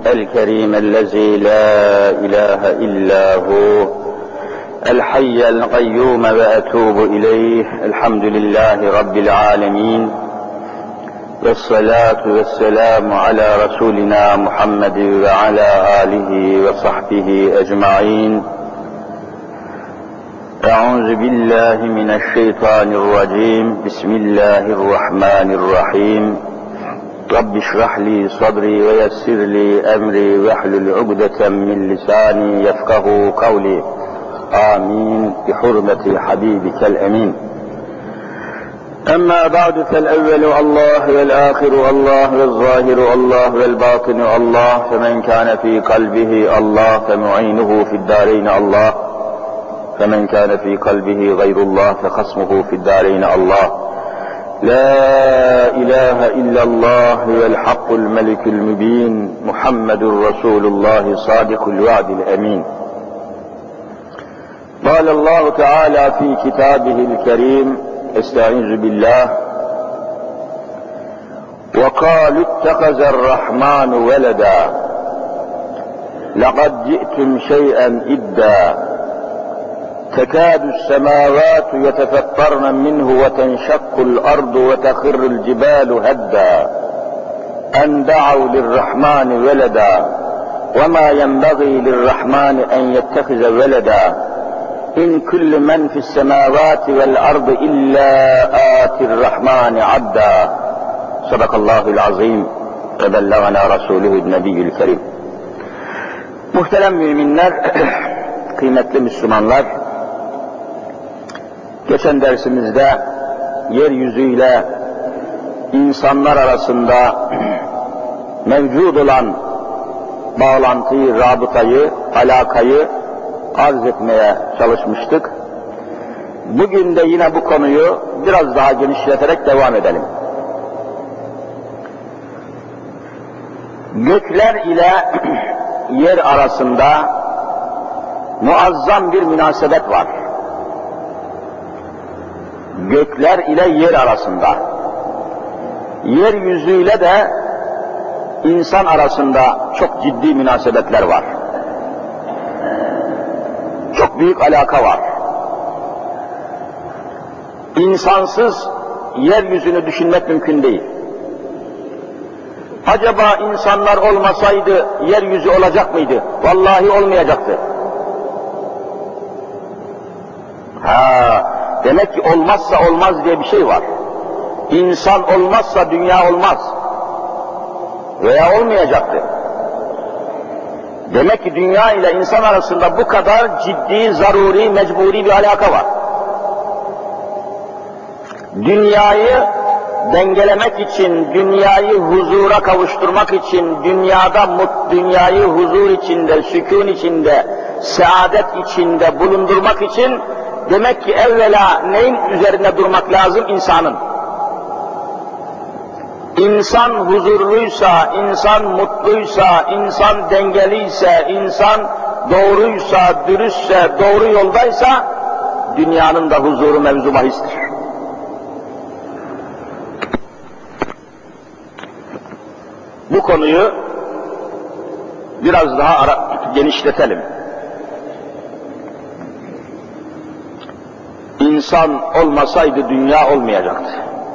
الكريم الذي لا إله إلا هو الحي القيوم وأتوب إليه. الحمد لله رب العالمين، والصلاة والسلام على رسولنا محمد وعلى آله وصحبه أجمعين. أعوذ بالله من الشيطان الرجيم. بسم الله الرحمن الرحيم. رب اشرح لي صدري ويسر لي أمري واحلل عقدة من لساني يفقه قولي. آمين بحرمة حبيبك الأمين. أما بعد، فالأول الله والآخر الله والظاهر الله والباطن الله، فمن كان في قلبه الله فمعينه في الدارين الله، فمن كان في قلبه غير الله فخصمه في الدارين الله. لا إله إلا الله والحق الملك المبين، محمد رسول الله صادق الوعد الأمين. قال الله تعالى في كتابه الكريم: استعيذ بالله: وقالوا اتخذ الرحمن ولدا لقد جئتم شيئا إدا تكاد السماوات يتفطرن منه وتنشق الأرض وتخر الجبال هدا أن دعوا للرحمن ولدا وما ينبغي للرحمن أن يتخذ ولدا إن كل من في السماوات والأرض إلا آتي الرحمن عبدا. صدق الله العظيم وبلغنا رسوله النبي الكريم. Muhterem müminler, kıymetli Müslümanlar, geçen dersimizde yeryüzüyle insanlar arasında mevcut olan bağlantıyı, rabıtayı, alakayı arz etmeye çalışmıştık. Bugün de yine bu konuyu biraz daha genişleterek devam edelim. Gökler ile yer arasında muazzam bir münasebet var. Gökler ile yer arasında, yeryüzüyle de insan arasında çok ciddi münasebetler var. Çok büyük alaka var. İnsansız yeryüzünü düşünmek mümkün değil. Acaba insanlar olmasaydı yeryüzü olacak mıydı? Vallahi olmayacaktı. Demek ki olmazsa olmaz diye bir şey var. İnsan olmazsa dünya olmaz. Veya olmayacaktı. Demek ki dünya ile insan arasında bu kadar ciddi, zaruri, mecburi bir alaka var. Dünyayı dengelemek için, dünyayı huzura kavuşturmak için, dünyayı huzur içinde, sükun içinde, saadet içinde bulundurmak için demek ki evvela neyin üzerinde durmak lazım? İnsanın. İnsan huzurluysa, insan mutluysa, insan dengeliyse, insan doğruysa, dürüstse, doğru yoldaysa dünyanın da huzuru mevzu bahistir. Bu konuyu biraz daha genişletelim. İnsan olmasaydı dünya olmayacaktı.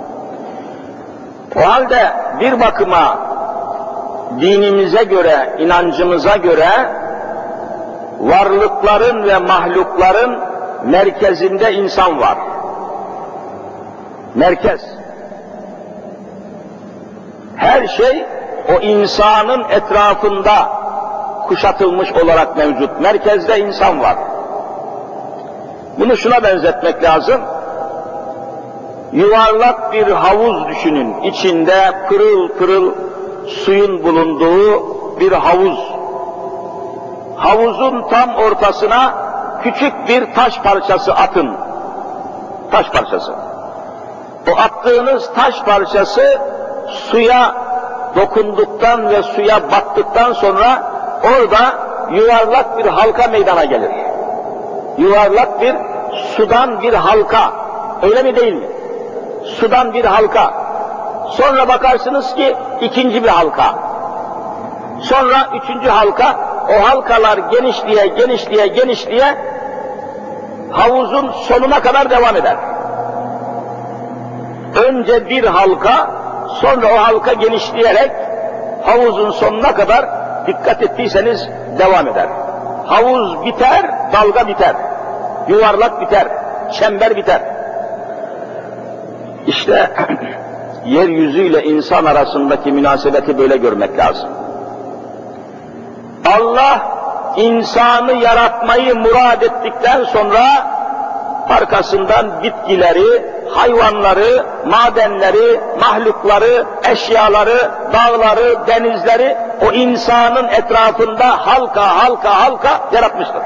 O halde bir bakıma dinimize göre, inancımıza göre varlıkların ve mahlukların merkezinde insan var. Merkez. Her şey o insanın etrafında kuşatılmış olarak mevcut. Merkezde insan var. Bunu şuna benzetmek lazım. Yuvarlak bir havuz düşünün. İçinde pırıl pırıl suyun bulunduğu bir havuz. Havuzun tam ortasına küçük bir taş parçası atın. Taş parçası. O attığınız taş parçası suya dokunduktan ve suya battıktan sonra orada yuvarlak bir halka meydana gelir. Yuvarlak bir sudan bir halka. Öyle mi değil mi? Sudan bir halka. Sonra bakarsınız ki ikinci bir halka. Sonra üçüncü halka, o halkalar genişliğe havuzun sonuna kadar devam eder. Önce bir halka, sonra o halka genişleyerek havuzun sonuna kadar dikkat ettiyseniz devam eder. Havuz biter, dalga biter, yuvarlak biter, çember biter. İşte yeryüzüyle insan arasındaki münasebeti böyle görmek lazım. Allah insanı yaratmayı murad ettikten sonra arkasından bitkileri, hayvanları, madenleri, mahlukları, eşyaları, dağları, denizleri o insanın etrafında halka yaratmıştır.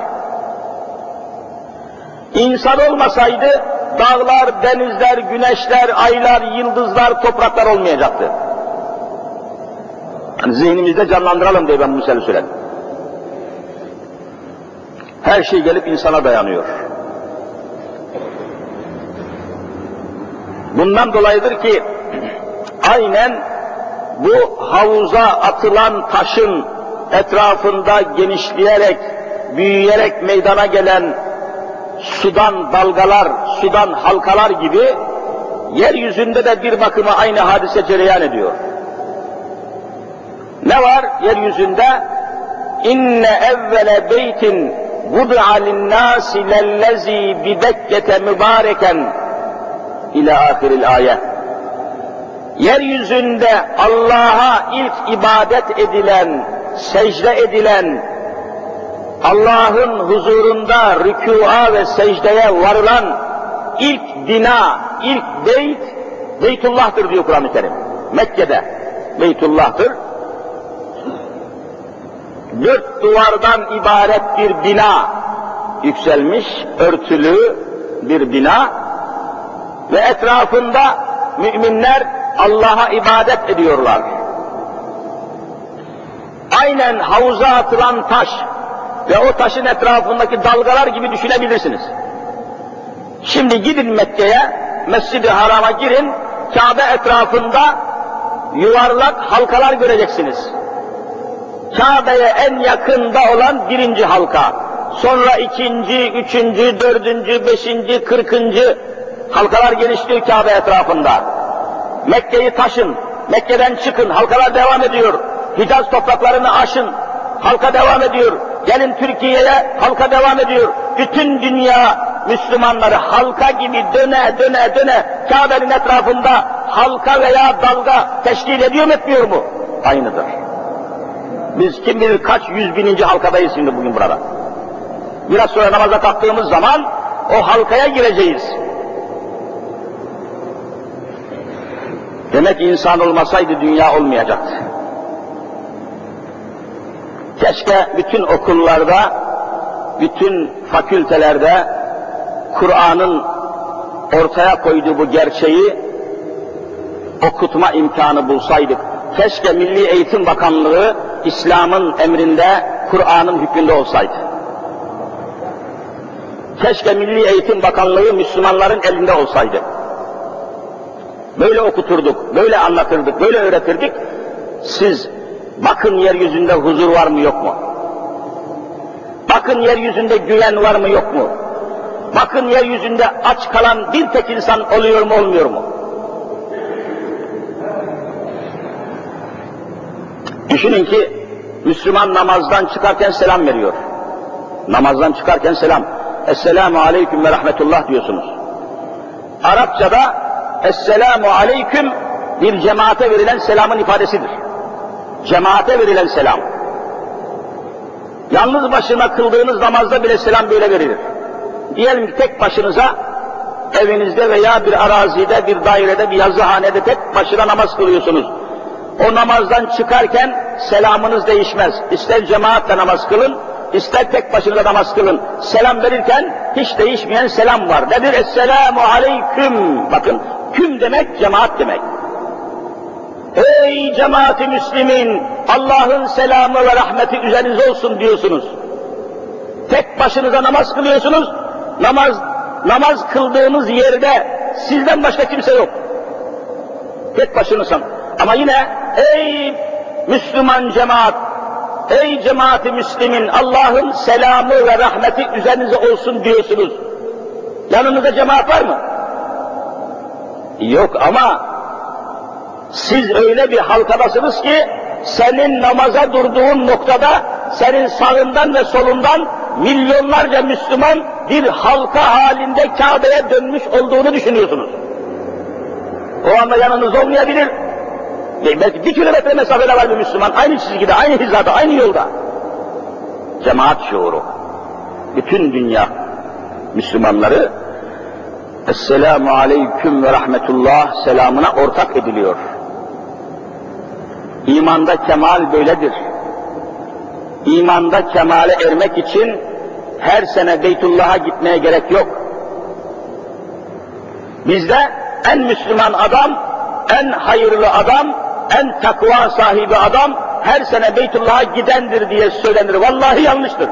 İnsan olmasaydı dağlar, denizler, güneşler, aylar, yıldızlar, topraklar olmayacaktı. Yani zihnimizde canlandıralım diye ben bu meseleyi söyledim. Her şey gelip insana dayanıyor. Bundan dolayıdır ki aynen bu havuza atılan taşın etrafında genişleyerek, büyüyerek meydana gelen sudan dalgalar, sudan halkalar gibi yeryüzünde de bir bakıma aynı hadise cereyan ediyor. Ne var yeryüzünde? İnne evvele beytin vud'a linnâsi lellezî bibekkete mübâreken ila ahiril ayet. Yeryüzünde Allah'a ilk ibadet edilen, secde edilen, Allah'ın huzurunda rükûa ve secdeye varılan ilk bina, ilk beyt, Beytullah'tır diyor Kur'an-ı Kerim. Mekke'de Beytullah'tır. 4 duvardan ibaret bir bina yükselmiş, örtülü bir bina ve etrafında müminler Allah'a ibadet ediyorlar. Aynen havuza atılan taş ve o taşın etrafındaki dalgalar gibi düşünebilirsiniz. Şimdi gidin Mekke'ye, Mescid-i Haram'a girin, Kabe etrafında yuvarlak halkalar göreceksiniz. Kabe'ye en yakında olan birinci halka, sonra ikinci, üçüncü, dördüncü, beşinci, 40. halkalar genişliyor Kabe etrafında. Mekke'yi taşın, Mekke'den çıkın, halkalar devam ediyor. Hicaz topraklarını aşın, halka devam ediyor. Gelin Türkiye'ye, halka devam ediyor. Bütün dünya Müslümanları halka gibi döne Kabe'nin etrafında halka veya dalga teşkil ediyor mu etmiyor mu? Aynıdır. Biz kim bilir kaç 100.000. halkadayız şimdi bugün burada. Biraz sonra namaza kalktığımız zaman o halkaya gireceğiz. Demek ki insan olmasaydı dünya olmayacaktı. Keşke bütün okullarda, bütün fakültelerde Kur'an'ın ortaya koyduğu bu gerçeği okutma imkanı bulsaydık. Keşke Milli Eğitim Bakanlığı İslam'ın emrinde, Kur'an'ın hükmünde olsaydı. Keşke Milli Eğitim Bakanlığı Müslümanların elinde olsaydı. Böyle okuturduk, böyle anlatırdık, böyle öğretirdik. Siz bakın yeryüzünde huzur var mı yok mu? Bakın yeryüzünde güven var mı yok mu? Bakın yeryüzünde aç kalan bir tek insan oluyor mu olmuyor mu? Düşünün ki Müslüman namazdan çıkarken selam veriyor. Namazdan çıkarken selam. Esselamu aleyküm ve rahmetullah diyorsunuz. Arapçada Esselamu aleyküm bir cemaate verilen selamın ifadesidir. Cemaate verilen selam. Yalnız başına kıldığınız namazda bile selam böyle verilir. Diyelim ki tek başınıza evinizde veya bir arazide, bir dairede, bir yazıhanede tek başına namaz kılıyorsunuz. O namazdan çıkarken selamınız değişmez. İster cemaatle namaz kılın, ister tek başınıza namaz kılın. Selam verirken hiç değişmeyen selam var. Nedir? Esselamu aleyküm. Bakın, küm demek cemaat demek. Ey cemaat-i Müslümin, Allah'ın selamı ve rahmeti üzerinize olsun diyorsunuz. Tek başınıza namaz kılıyorsunuz, namaz kıldığınız yerde sizden başka kimse yok. Tek başınızsın. Ama yine ey Müslüman cemaat, ey cemaat-i Müslümin, Allah'ın selamı ve rahmeti üzerinize olsun diyorsunuz. Yanınızda cemaat var mı? Yok ama siz öyle bir halkadasınız ki senin namaza durduğun noktada senin sağından ve solundan milyonlarca Müslüman bir halka halinde Kabe'ye dönmüş olduğunu düşünüyorsunuz. O anda yanınız olmayabilir. Belki 1 kilometre mesafede var bir Müslüman, aynı çizgide, aynı hizada, aynı yolda. Cemaat şuuru. Bütün dünya Müslümanları Esselamu Aleyküm ve Rahmetullah selamına ortak ediliyor. İmanda kemal böyledir. İmanda kemale ermek için her sene Beytullah'a gitmeye gerek yok. Bizde en Müslüman adam, en hayırlı adam, en takva sahibi adam her sene Beytullah'a gidendir diye söylenir. Vallahi yanlıştır.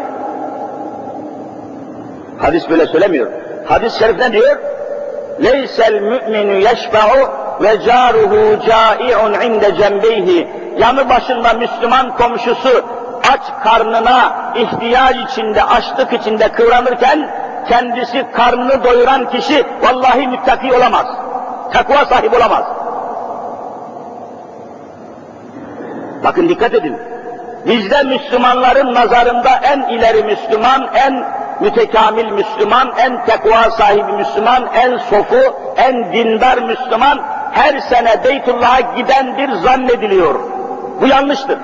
Hadis böyle söylemiyor. Hadis-i şerif ne diyor? Leysel mü'minu yeşfa'u ve caruhu câ'i'un inde cembeyhi. Yanı başında Müslüman komşusu aç karnına ihtiyaç içinde, açlık içinde kıvranırken kendisi karnını doyuran kişi vallahi müttaki olamaz. Takva sahibi olamaz. Bakın dikkat edin. Bizde Müslümanların nazarında en ileri Müslüman, en mütekamil Müslüman, en tekva sahibi Müslüman, en sofu, en dindar Müslüman her sene Beytullah'a gidendir zannediliyor. Bu yanlıştır.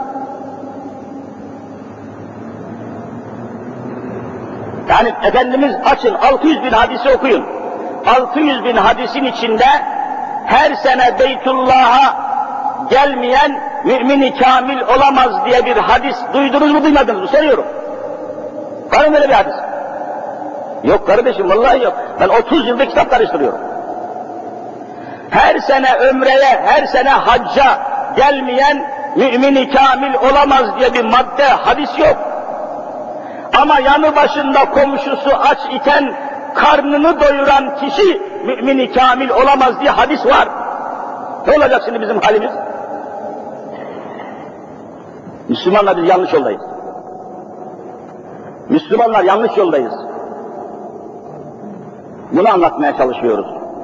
Yani Efendimiz açın 600 bin hadisi okuyun. 600 bin hadisin içinde her sene Beytullah'a gelmeyen mümin-i kamil olamaz diye bir hadis duydunuz mu duymadınız mı soruyorum. Var mı böyle bir hadis? Yok kardeşim vallahi yok. Ben 30 yılda kitap karıştırıyorum. Her sene ömreye, her sene hacca gelmeyen mümin-i kamil olamaz diye bir madde, hadis yok. Ama yanı başında komşusu aç iken karnını doyuran kişi mümin-i kamil olamaz diye hadis var. Ne olacak şimdi bizim halimiz? Müslümanlar biz yanlış yoldayız. Müslümanlar yanlış yoldayız. Bunu anlatmaya çalışıyoruz.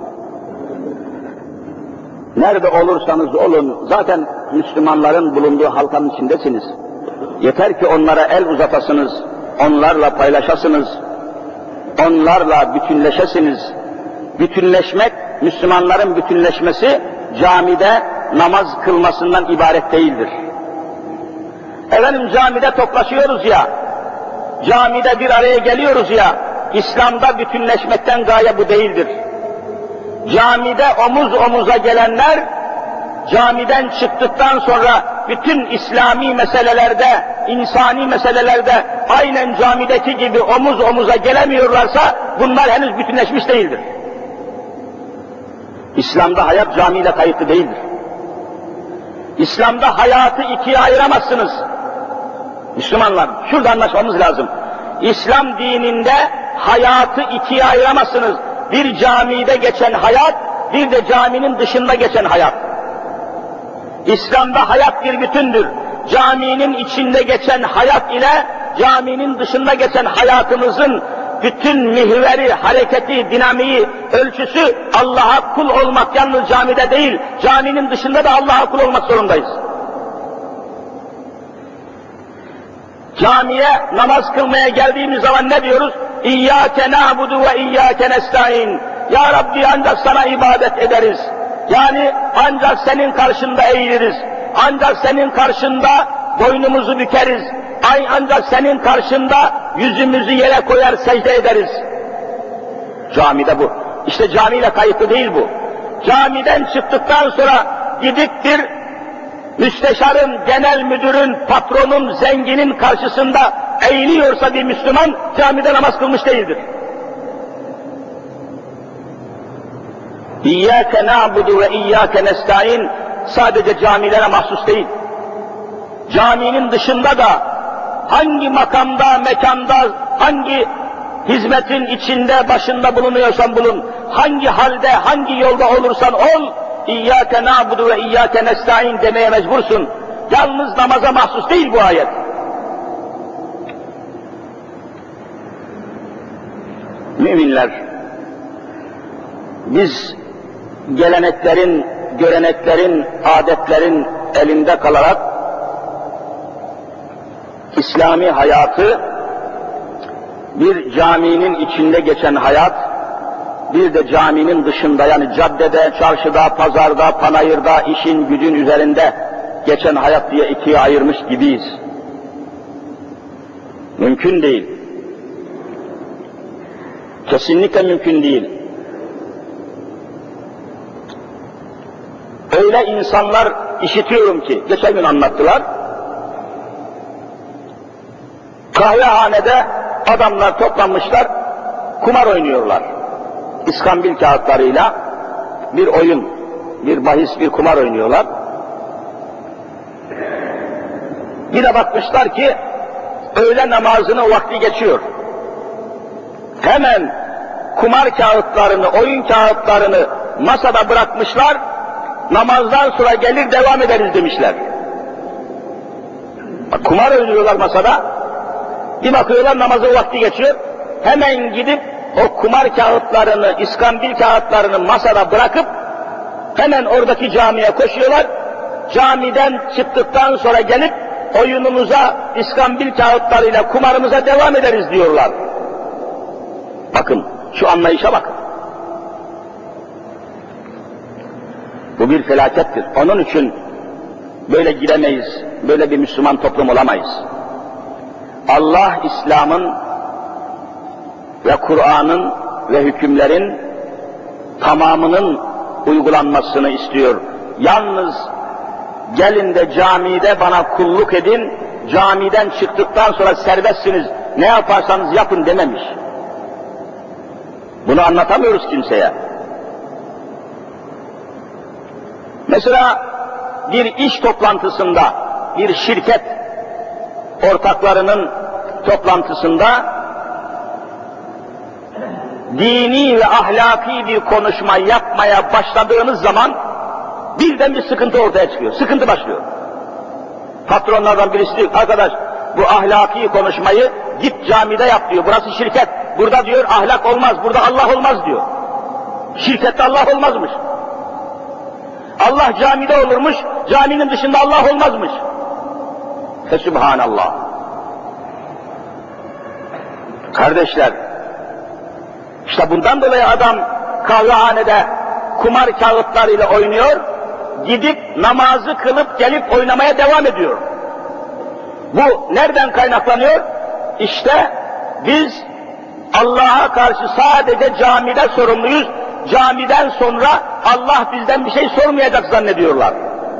Nerede olursanız olun, zaten Müslümanların bulunduğu halkanın içindesiniz. Yeter ki onlara el uzatasınız, onlarla paylaşasınız, onlarla bütünleşesiniz. Bütünleşmek, Müslümanların bütünleşmesi camide namaz kılmasından ibaret değildir. Efendim camide toplaşıyoruz ya, camide bir araya geliyoruz ya, İslam'da bütünleşmekten gaye bu değildir. Camide omuz omuza gelenler, camiden çıktıktan sonra bütün İslami meselelerde, insani meselelerde aynen camideki gibi omuz omuza gelemiyorlarsa bunlar henüz bütünleşmiş değildir. İslam'da hayat camiyle kayıtlı değildir. İslam'da hayatı ikiye ayıramazsınız. Müslümanlar, şurada anlaşmamız lazım. İslam dininde hayatı ikiye ayıramazsınız. Bir camide geçen hayat, bir de caminin dışında geçen hayat. İslam'da hayat bir bütündür. Caminin içinde geçen hayat ile caminin dışında geçen hayatımızın bütün mihveri, hareketi, dinamiği, ölçüsü Allah'a kul olmak yalnız camide değil, caminin dışında da Allah'a kul olmak zorundayız. Camiye namaz kılmaya geldiğimiz zaman ne diyoruz? İyyâke na'budu ve iyyâke nestaîn. Ya Rabbi ancak sana ibadet ederiz. Yani ancak senin karşında eğiliriz. Ancak senin karşında boynumuzu bükeriz. Ancak senin karşında yüzümüzü yere koyar secde ederiz. Camide bu. İşte camiyle kayıtlı değil bu. Camiden çıktıktan sonra gidip bir müsteşarın, genel müdürün, patronun, zenginin karşısında eğiliyorsa bir Müslüman camide namaz kılmış değildir. İyyâke na'budu ve iyyâke nestaîn sadece camilere mahsus değil. Caminin dışında da hangi makamda, mekanda, hangi hizmetin içinde, başında bulunuyorsan bulun, hangi halde, hangi yolda olursan ol, İyyâke na'budu ve iyyâke nestaîn demeye mecbursun. Yalnız namaza mahsus değil bu ayet. Müminler, biz geleneklerin, göreneklerin, adetlerin elinde kalarak İslami hayatı bir caminin içinde geçen hayat, bir de caminin dışında, yani caddede, çarşıda, pazarda, panayırda, işin gücün üzerinde geçen hayat diye ikiye ayırmış gibiyiz. Mümkün değil. Kesinlikle mümkün değil. Öyle insanlar işitiyorum ki, geçen gün anlattılar, kahvehanede adamlar toplanmışlar, kumar oynuyorlar. İskambil kağıtlarıyla bir oyun, bir bahis, bir kumar oynuyorlar. Bir de bakmışlar ki öğle namazının vakti geçiyor. Hemen kumar kağıtlarını, oyun kağıtlarını masada bırakmışlar, namazdan sonra gelir devam ederiz demişler. Bak, kumar oynuyorlar masada, bir bakıyorlar namazın vakti geçiyor, hemen gidip o kumar kağıtlarını, iskambil kağıtlarını masada bırakıp hemen oradaki camiye koşuyorlar, camiden çıktıktan sonra gelip oyunumuza, iskambil kağıtlarıyla kumarımıza devam ederiz diyorlar. Bakın, şu anlayışa bakın. Bu bir felakettir. Onun için böyle gidemeyiz, böyle bir Müslüman toplum olamayız. Allah, İslam'ın ve Kur'an'ın ve hükümlerin tamamının uygulanmasını istiyor. Yalnız gelin de camide bana kulluk edin, camiden çıktıktan sonra serbestsiniz, ne yaparsanız yapın dememiş. Bunu anlatamıyoruz kimseye. Mesela bir iş toplantısında, bir şirket ortaklarının toplantısında dini ve ahlaki bir konuşma yapmaya başladığınız zaman birden bir sıkıntı ortaya çıkıyor, sıkıntı başlıyor. Patronlardan birisi diyor, arkadaş bu ahlaki konuşmayı git camide yap diyor, burası şirket, burada diyor ahlak olmaz, burada Allah olmaz diyor. Şirkette Allah olmazmış. Allah camide olurmuş, caminin dışında Allah olmazmış. Fesubhanallah. Kardeşler, işte bundan dolayı adam kahvehanede kumar kağıtlarıyla oynuyor, gidip namazı kılıp gelip oynamaya devam ediyor. Bu nereden kaynaklanıyor? İşte biz Allah'a karşı sadece camide sorumluyuz, camiden sonra Allah bizden bir şey sormayacak zannediyorlar.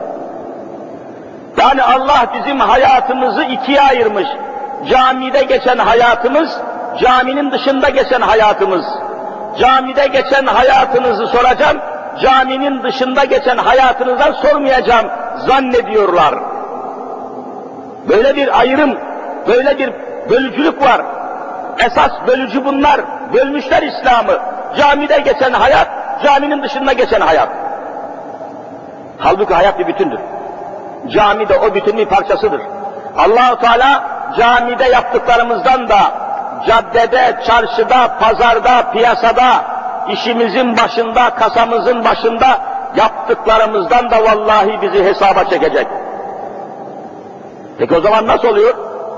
Yani Allah bizim hayatımızı ikiye ayırmış. Camide geçen hayatımız, caminin dışında geçen hayatımız. Camide geçen hayatınızı soracağım, caminin dışında geçen hayatınızdan sormayacağım zannediyorlar. Böyle bir ayrım, böyle bir bölücülük var. Esas bölücü bunlar, bölmüşler İslam'ı. Camide geçen hayat, caminin dışında geçen hayat. Halbuki hayat bir bütündür. Cami de o bütünün bir parçasıdır. Allah-u Teala camide yaptıklarımızdan da caddede, çarşıda, pazarda, piyasada, işimizin başında, kasamızın başında yaptıklarımızdan da vallahi bizi hesaba çekecek. Peki o zaman nasıl oluyor?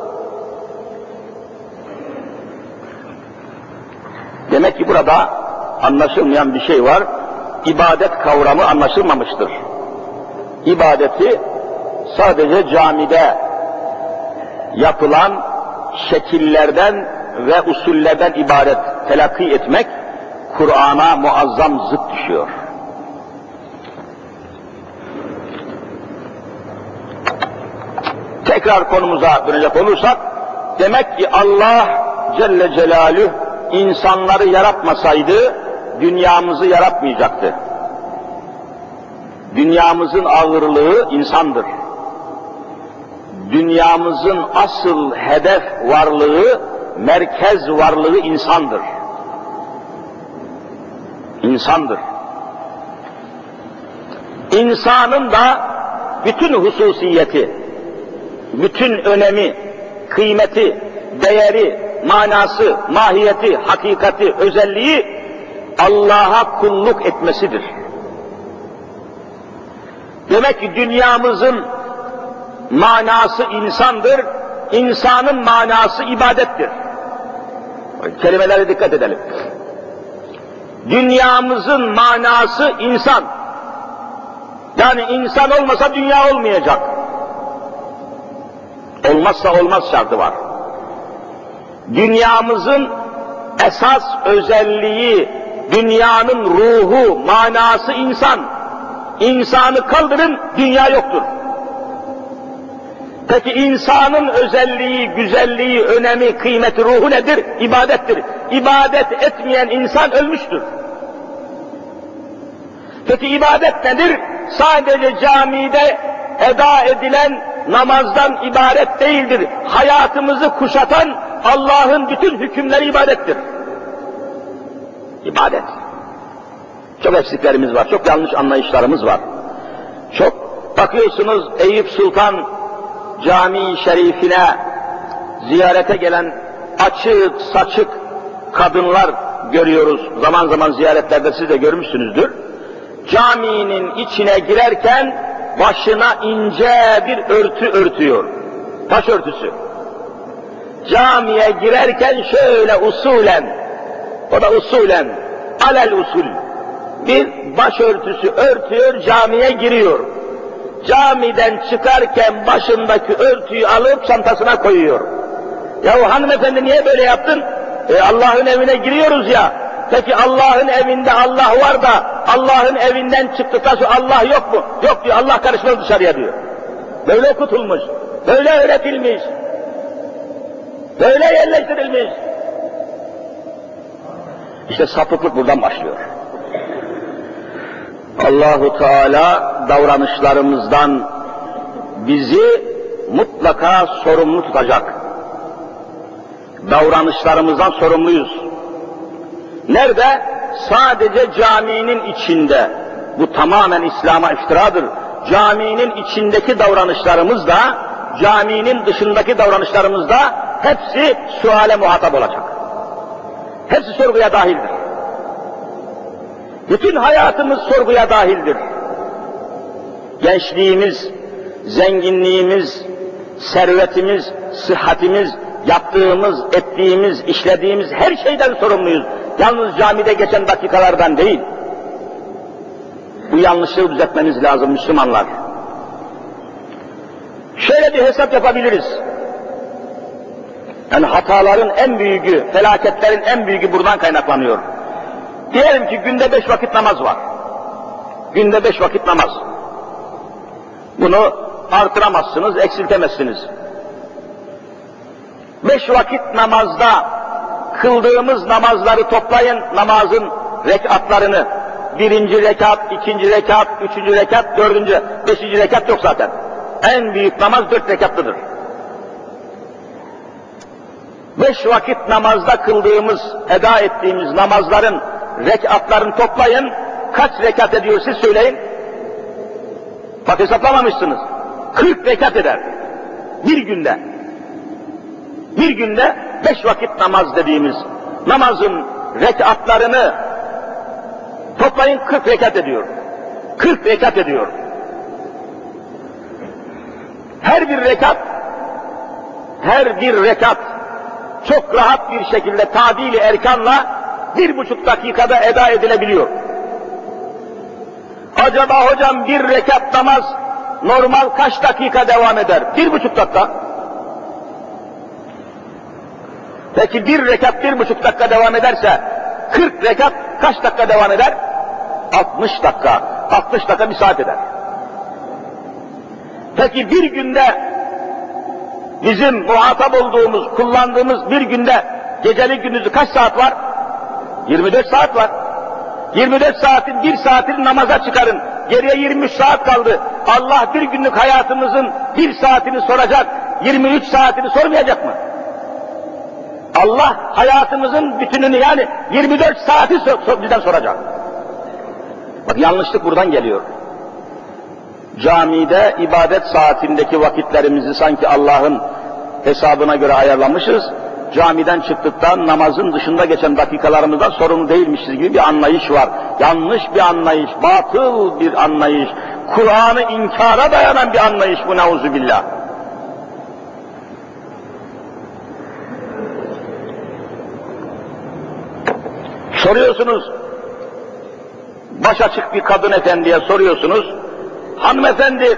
Demek ki burada anlaşılmayan bir şey var. İbadet kavramı anlaşılmamıştır. İbadeti sadece camide yapılan şekillerden ve usullerden ibaret telakki etmek, Kur'an'a muazzam zıt düşüyor. Tekrar konumuza dönecek olursak, demek ki Allah Celle Celaluhu insanları yaratmasaydı, dünyamızı yaratmayacaktı. Dünyamızın ağırlığı insandır. Dünyamızın asıl hedef varlığı, merkez varlığı insandır. İnsandır. İnsanın da bütün hususiyeti, bütün önemi, kıymeti, değeri, manası, mahiyeti, hakikati, özelliği Allah'a kulluk etmesidir. Demek ki dünyamızın manası insandır, insanın manası ibadettir. Kelimelere dikkat edelim. Dünyamızın manası insan. Yani insan olmasa dünya olmayacak. Olmazsa olmaz şartı var. Dünyamızın esas özelliği, dünyanın ruhu, manası insan. İnsanı kaldırın, dünya yoktur. Peki insanın özelliği, güzelliği, önemi, kıymeti, ruhu nedir? İbadettir. İbadet etmeyen insan ölmüştür. Peki ibadet nedir? Sadece camide eda edilen namazdan ibaret değildir. Hayatımızı kuşatan Allah'ın bütün hükümleri ibadettir. İbadet. Çok eksiklerimiz var, çok yanlış anlayışlarımız var. Çok bakıyorsunuz Eyüp Sultan Camii Şerifine ziyarete gelen açık saçık kadınlar görüyoruz. Zaman zaman ziyaretlerde siz de görmüşsünüzdür. Caminin içine girerken başına ince bir örtü örtüyor. Başörtüsü. Camiye girerken şöyle usulen, o da usulen, alel usul bir başörtüsü örtüyor, camiye giriyor. Camiden çıkarken başındaki örtüyü alıp çantasına koyuyor. Yahu hanımefendi niye böyle yaptın? Allah'ın evine giriyoruz ya. Peki Allah'ın evinde Allah var da Allah'ın evinden çıktıktan sonra Allah yok mu? Yok diyor, Allah karışmaz dışarıya diyor. Böyle okutulmuş, böyle öğretilmiş, böyle yerleştirilmiş. İşte sapıklık buradan başlıyor. Allahu Teala davranışlarımızdan bizi mutlaka sorumlu tutacak. Davranışlarımızdan sorumluyuz. Nerede? Sadece caminin içinde. Bu tamamen İslam'a iftiradır. Caminin içindeki davranışlarımız da, caminin dışındaki davranışlarımız da hepsi suale muhatap olacak. Hepsi sorguya dahildir. Bütün hayatımız sorguya dahildir. Gençliğimiz, zenginliğimiz, servetimiz, sıhhatimiz, yaptığımız, ettiğimiz, işlediğimiz her şeyden sorumluyuz. Yalnız camide geçen dakikalardan değil. Bu yanlışlığı düzeltmemiz lazım Müslümanlar. Şöyle bir hesap yapabiliriz. Yani hataların en büyüğü, felaketlerin en büyüğü buradan kaynaklanıyor. Diyelim ki günde 5 vakit namaz var. Günde 5 vakit namaz. Bunu artıramazsınız, eksiltemezsiniz. 5 vakit namazda kıldığımız namazları toplayın, namazın rekatlarını. 1. rekat, 2. rekat, 3. rekat, 4. 5. rekat yok zaten. En büyük namaz 4 rekatlıdır. 5 vakit namazda kıldığımız, eda ettiğimiz namazların rekatlarını toplayın. Kaç rekat ediyor siz söyleyin. Bak hesaplamamışsınız. 40 rekat eder. Bir günde. Bir günde 5 vakit namaz dediğimiz namazın rekatlarını toplayın, 40 rekat ediyor. 40 rekat ediyor. Her bir rekat çok rahat bir şekilde tadil-i erkanla 1,5 dakikada eda edilebiliyor. Acaba hocam bir rekat namaz normal kaç dakika devam eder? 1,5 dakika. Peki bir rekat 1,5 dakika devam ederse 40 rekat kaç dakika devam eder? 60 dakika. 60 dakika 1 saat eder. Peki bir günde bizim muhatap olduğumuz, kullandığımız bir günde geceli gündüzü kaç saat var? 24 saat var. 24 saatin 1 saatini namaza çıkarın. Geriye 23 saat kaldı. Allah bir günlük hayatımızın 1 saatini soracak, 23 saatini sormayacak mı? Allah hayatımızın bütününü yani 24 saati bizden soracak. Bak yanlışlık buradan geliyor. camide ibadet saatindeki vakitlerimizi sanki Allah'ın hesabına göre ayarlamışız, camiden çıktıktan namazın dışında geçen dakikalarımızdan sorumlu değilmişiz gibi bir anlayış var. Yanlış bir anlayış, batıl bir anlayış, Kur'an'ı inkara dayanan bir anlayış bu, neuzubillah. Soruyorsunuz, baş açık bir kadın efendiye soruyorsunuz, hanımefendi,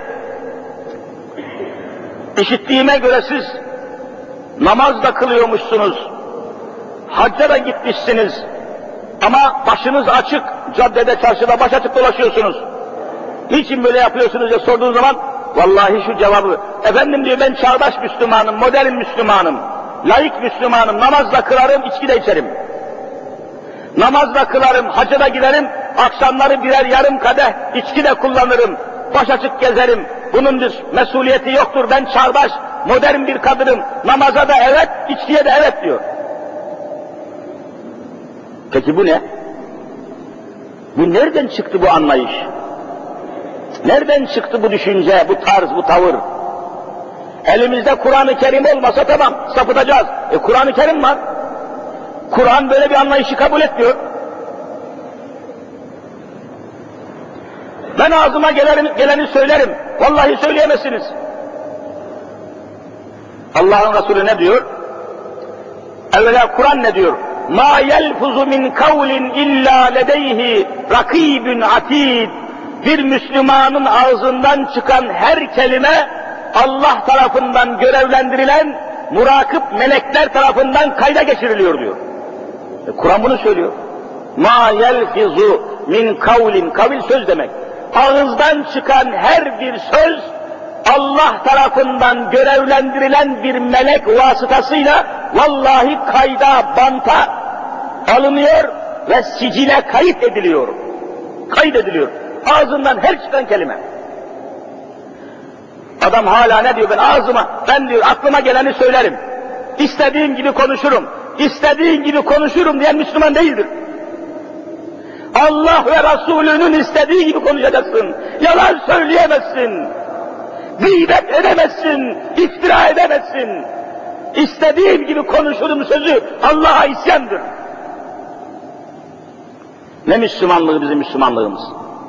işittiğime göre siz namaz da kılıyormuşsunuz, hacca da gitmişsiniz ama başınız açık, caddede, çarşıda baş açık dolaşıyorsunuz. Niçin böyle yapıyorsunuz diye sorduğun zaman, vallahi şu cevabı, efendim diyor, ben çağdaş Müslümanım, modern Müslümanım, laik Müslümanım, namaz da kılarım, içki de içerim. Namaz da kılarım, hacca da giderim, akşamları birer yarım kadeh içki de kullanırım, baş açık gezerim, bunun bir mesuliyeti yoktur, ben çağdaş, modern bir kadınım, namaza da evet, içkiye de evet diyor. Peki bu ne? Bu nereden çıktı bu anlayış? Nereden çıktı bu düşünce, bu tarz, bu tavır? Elimizde Kur'an-ı Kerim olmasa tamam, sapıtacağız. Kur'an-ı Kerim var. Kur'an böyle bir anlayışı kabul etmiyor. Ben ağzıma geleni söylerim. Vallahi söyleyemezsiniz. Allah'ın Resulü ne diyor? Evvela Kur'an ne diyor? مَا يَلْفُزُ مِنْ قَوْلٍ اِلَّا لَدَيْهِ رَقِيبٌ عَتِيدٌ. Bir Müslümanın ağzından çıkan her kelime Allah tarafından görevlendirilen murakip melekler tarafından kayda geçiriliyor diyor. Kur'an bunu söylüyor. مَا يَلْفِزُ مِنْ قَوْلٍ, kavil söz demek. Ağızdan çıkan her bir söz Allah tarafından görevlendirilen bir melek vasıtasıyla vallahi kayda, banta alınıyor ve sicile kayıt ediliyor. Kaydediliyor. Ağzından her çıkan kelime. Adam hala ne diyor? Ben diyor aklıma geleni söylerim. İstediğim gibi konuşurum. İstediğin gibi konuşurum diyen Müslüman değildir. Allah ve Resulünün istediği gibi konuşacaksın. Yalan söyleyemezsin. Gıybet edemezsin. İftira edemezsin. İstediğim gibi konuşurum sözü Allah'a isyandır. Ne Müslümanlığı bizim Müslümanlığımız?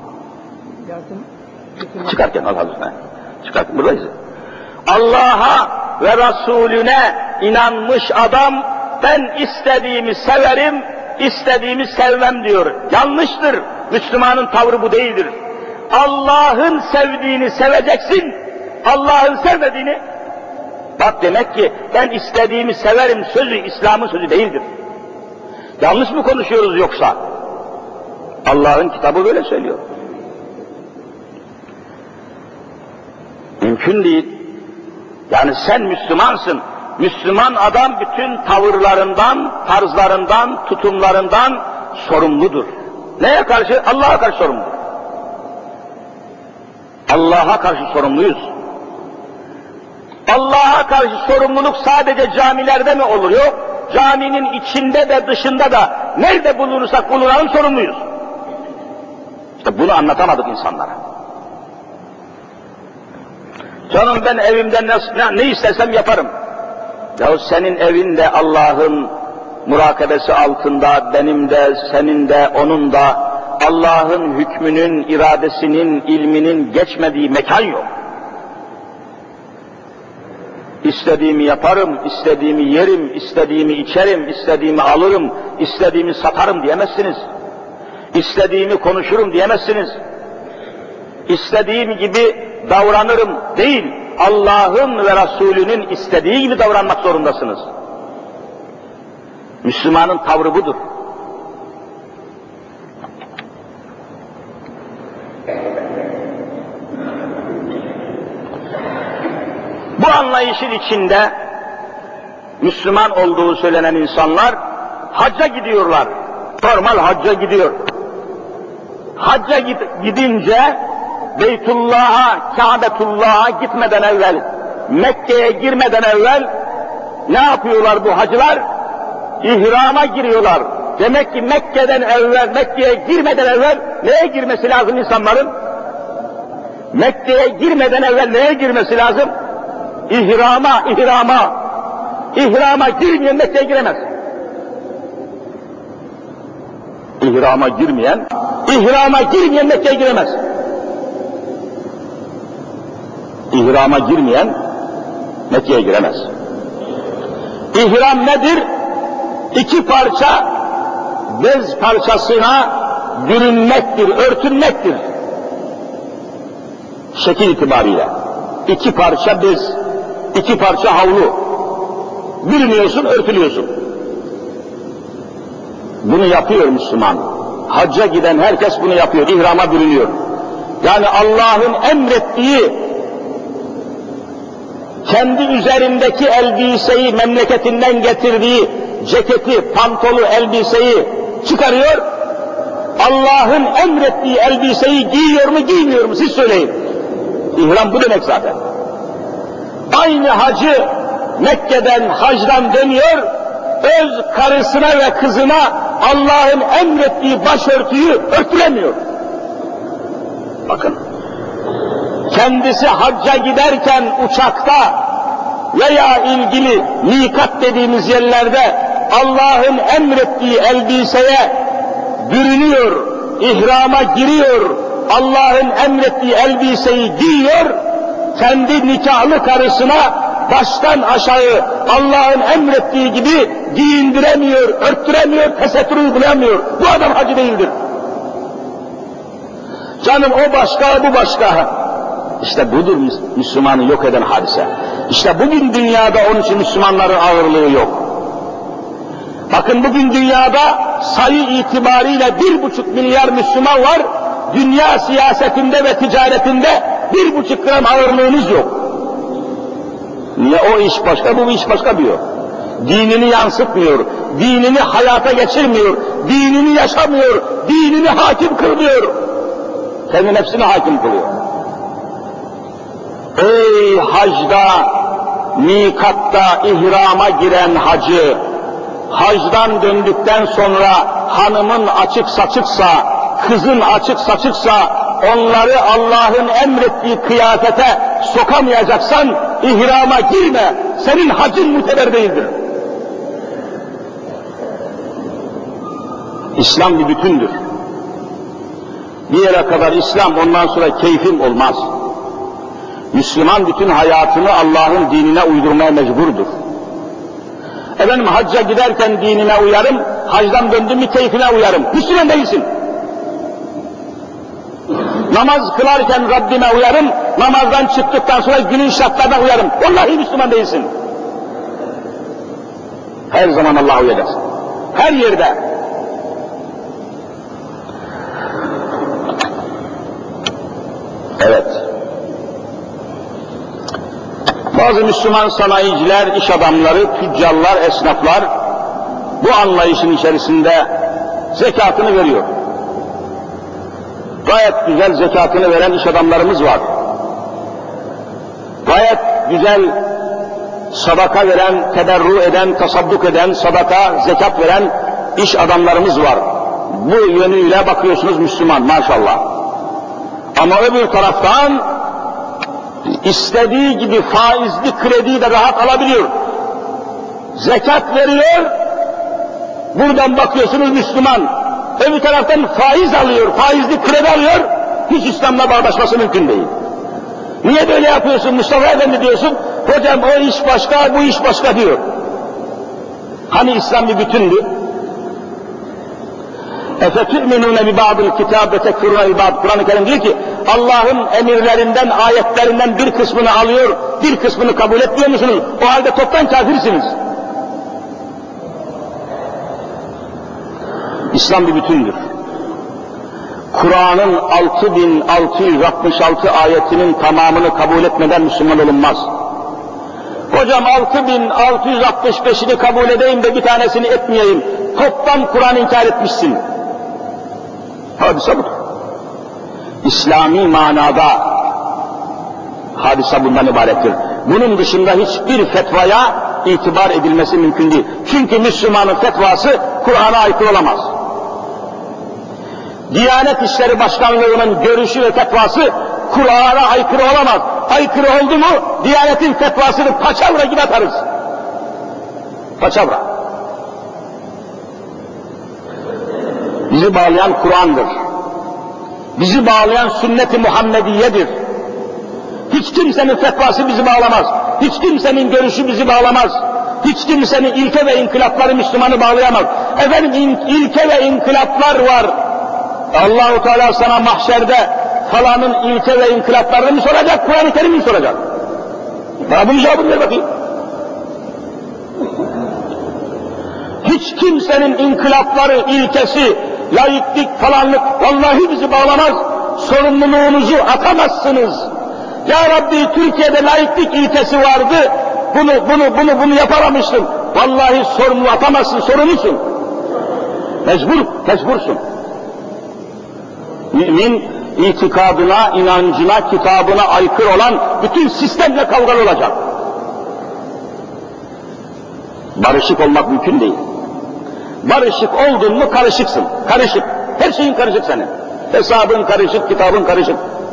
Çıkarken al hazırına. Çıkarken buradayız. Allah'a ve Resulüne inanmış adam, ben istediğimi severim, istediğimi sevmem diyor. Yanlıştır. Müslümanın tavrı bu değildir. Allah'ın sevdiğini seveceksin, Allah'ın sevmediğini, bak demek ki ben istediğimi severim sözü İslam'ın sözü değildir. Yanlış mı konuşuyoruz yoksa? Allah'ın kitabı böyle söylüyor. Mümkün değil. Yani sen Müslümansın. Müslüman adam bütün tavırlarından, tarzlarından, tutumlarından sorumludur. Neye karşı? Allah'a karşı sorumludur. Allah'a karşı sorumluyuz. Allah'a karşı sorumluluk sadece camilerde mi olur? Yok. Caminin içinde de dışında da nerede bulunursak bulunalım sorumluyuz. İşte bunu anlatamadık insanlara. Canım ben evimden ne istersem yaparım. Yahu senin evin de Allah'ın murakabesi altında, benim de, senin de, onun da Allah'ın hükmünün, iradesinin, ilminin geçmediği mekan yok. İstediğimi yaparım, istediğimi yerim, istediğimi içerim, istediğimi alırım, istediğimi satarım diyemezsiniz. İstediğimi konuşurum diyemezsiniz. İstediğim gibi davranırım değil, Allah'ın ve Resulünün istediği gibi davranmak zorundasınız. Müslümanın tavrı budur. Bu anlayışın içinde Müslüman olduğu söylenen insanlar hacca gidiyorlar. Normal hacca gidiyor. Hacca gidince Beytullah'a, Kâbetullah'a gitmeden evvel, Mekke'ye girmeden evvel ne yapıyorlar bu hacılar? İhrama giriyorlar. Demek ki Mekke'ye girmeden evvel neye girmesi lazım insanların? Mekke'ye girmeden evvel neye girmesi lazım? İhrama. İhrama girmeyen Mekke'ye giremez. İhrama girmeyen Mekke'ye giremez. İhrama girmeyen Mekke'ye giremez. İhram nedir? İki parça bez parçasına bürünmektir, örtünmektir. Şekil itibariyle. İki parça bez, iki parça havlu. Bürünüyorsun, örtülüyorsun. Bunu yapıyor Müslüman. Hacca giden herkes bunu yapıyor, ihrama bürünüyor. Yani Allah'ın emrettiği, kendi üzerindeki elbiseyi, memleketinden getirdiği ceketi, pantolu, elbiseyi çıkarıyor, Allah'ın emrettiği elbiseyi giyiyor mu, giymiyor mu? Siz söyleyin. İhram bu demek zaten. Aynı hacı Mekke'den, hacdan dönüyor, öz karısına ve kızına Allah'ın emrettiği başörtüyü örtülemiyor. Bakın, kendisi hacca giderken uçakta veya ilgili mikat dediğimiz yerlerde Allah'ın emrettiği elbiseye bürünüyor, ihrama giriyor, Allah'ın emrettiği elbiseyi giyiyor, kendi nikahlı karısına baştan aşağı Allah'ın emrettiği gibi giyindiremiyor, örttüremiyor, tesettür uygulayamıyor. Bu adam hacı değildir. Canım o başka, bu başka. İşte budur Müslümanı yok eden hadise. İşte bugün dünyada onun için Müslümanların ağırlığı yok. Bakın bugün dünyada sayı itibariyle 1,5 milyar Müslüman var. Dünya siyasetinde ve ticaretinde 1,5 gram ağırlığınız yok. Niye? O iş başka, bu iş başka diyor. Dinini yansıtmıyor, dinini hayata geçirmiyor, dinini yaşamıyor, dinini hakim kılmıyor. Kendi nefsini hakim kılıyor. Ey hacda, mikatta, ihrama giren hacı, hacdan döndükten sonra hanımın açık saçıksa, kızın açık saçıksa, onları Allah'ın emrettiği kıyafete sokamayacaksan, ihrama girme, senin hacın muteber değildir. İslam bir bütündür. Bir yere kadar İslam, ondan sonra keyfim olmaz. Müslüman bütün hayatını Allah'ın dinine uydurmaya mecburdur. Efendim hacca giderken dinine uyarım, hacdan döndüm mü keyfine uyarım. Müslüman değilsin. Namaz kılarken Rabbime uyarım, namazdan çıktıktan sonra günün şartlarına uyarım. Vallahi Müslüman değilsin. Her zaman Allah'a uyacaksın. Her yerde. Evet. Bazı Müslüman sanayiciler, iş adamları, tüccarlar, esnaflar bu anlayışın içerisinde zekatını veriyor. Gayet güzel zekatını veren iş adamlarımız var. Gayet güzel sadaka veren, teberru eden, tasadduk eden, sadaka, zekat veren iş adamlarımız var. Bu yönüyle bakıyorsunuz Müslüman maşallah. Ama öbür taraftan istediği gibi faizli krediyi de rahat alabiliyor. Zekat veriyor, buradan bakıyorsunuz Müslüman. Öbür taraftan faiz alıyor, faizli kredi alıyor, hiç İslam'la bağdaşması mümkün değil. Niye böyle yapıyorsun Mustafa Efendi diyorsun, hocam o iş başka, bu iş başka diyor. Hani İslam bir bütündü? اَفَتُؤْمِنُونَ بِبَعْضِ الْكِتَابِ وَتَكْفُرُونَ بِبَعْضِ Kur'an-ı Kerim diyor ki, Allah'ın emirlerinden, ayetlerinden bir kısmını alıyor, bir kısmını kabul etmiyor musunuz? O halde toptan kafirsiniz. İslam bir bütündür. Kur'an'ın 6666 ayetinin tamamını kabul etmeden Müslüman olunmaz. Hocam 6665'ini kabul edeyim de bir tanesini etmeyeyim. Toptan Kur'an'ı inkar etmişsin. Hadise budur. İslami manada hadise bundan ibarettir. Bunun dışında hiçbir fetvaya itibar edilmesi mümkün değil. Çünkü Müslümanın fetvası Kur'an'a aykırı olamaz. Diyanet İşleri Başkanlığı'nın görüşü ve fetvası Kur'an'a aykırı olamaz. Aykırı oldu mu Diyanet'in fetvasını paçavra gibi atarız. Paçavra. Bizi bağlayan Kur'an'dır. Bizi bağlayan sünnet-i Muhammediye'dir. Hiç kimsenin fetvası bizi bağlamaz. Hiç kimsenin görüşü bizi bağlamaz. Hiç kimsenin ilke ve inkılapları Müslümanı bağlayamaz. Efendim ilke ve inkılaplar var. Allah-u Teala sana mahşerde falanın ilke ve inkılaplarını mı soracak, Kur'an-ı Kerim'i mi soracak? Bana bunun cevabını ver bakayım. Hiç kimsenin inkılapları, ilkesi, laiklik falanlık vallahi bizi bağlamaz. Sorumluluğunuzu atamazsınız. Ya Rabbi Türkiye'de laiklik ilkesi vardı, bunu yapamamıştım. Vallahi sorumlu atamazsın, sorumlusun. Mecbursun. Mümin itikadına, inancına, kitabına aykırı olan bütün sistemle kavgalı olacak. Barışık olmak mümkün değil. Barışık oldun mu karışıksın. Karışık. Her şeyin karışık senin. Hesabın karışık, kitabın karışık.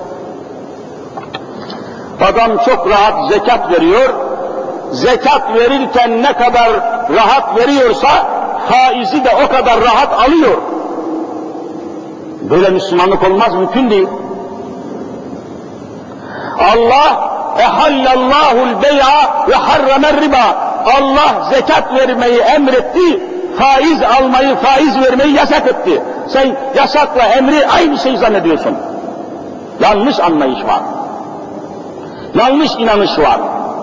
Adam çok rahat zekat veriyor. Zekat verirken ne kadar rahat veriyorsa faizi de o kadar rahat alıyor. Böyle Müslümanlık olmaz, mümkün değil. Allah ehallallahul bey'a ve harramer riba. Allah zekat vermeyi emretti, faiz almayı, faiz vermeyi yasak etti. Sen yasakla emri aynı şey zannediyorsun. Yanlış anlayış var. Yanlış inanış var.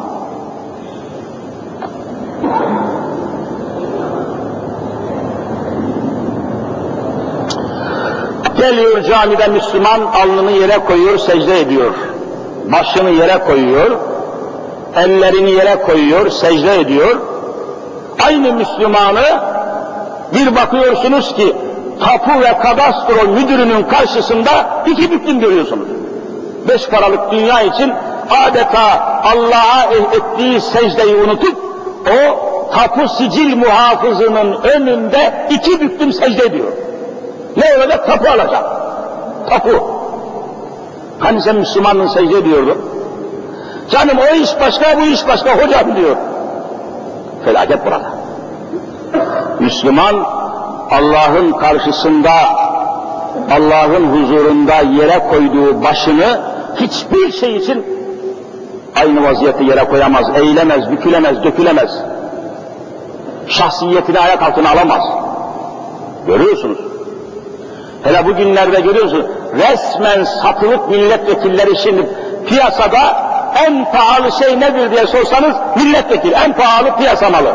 Geliyor camide Müslüman, alnını yere koyuyor, secde ediyor. Başını yere koyuyor, ellerini yere koyuyor, secde ediyor. Aynı Müslümanı bir bakıyorsunuz ki tapu ve kadastro müdürünün karşısında iki büklüm görüyorsunuz. 5 paralık dünya için adeta Allah'a ettiği secdeyi unutup o tapu sicil muhafızının önünde iki büklüm secde ediyor. Ne olacak? Tapu alacak. Tapu. Hani sen Müslümanın secde ediyordun? Canım o iş başka, bu iş başka hocam diyor. Felaket burada. Müslüman Allah'ın karşısında, Allah'ın huzurunda yere koyduğu başını hiçbir şey için aynı vaziyette yere koyamaz, eğilemez, bükülemez, dökülemez. Şahsiyetini ayak altına alamaz. Görüyorsunuz. Hele bugünlerde görüyorsunuz, resmen satılık milletvekilleri şimdi piyasada en pahalı şey nedir diye sorsanız milletvekili, en pahalı piyasa malı.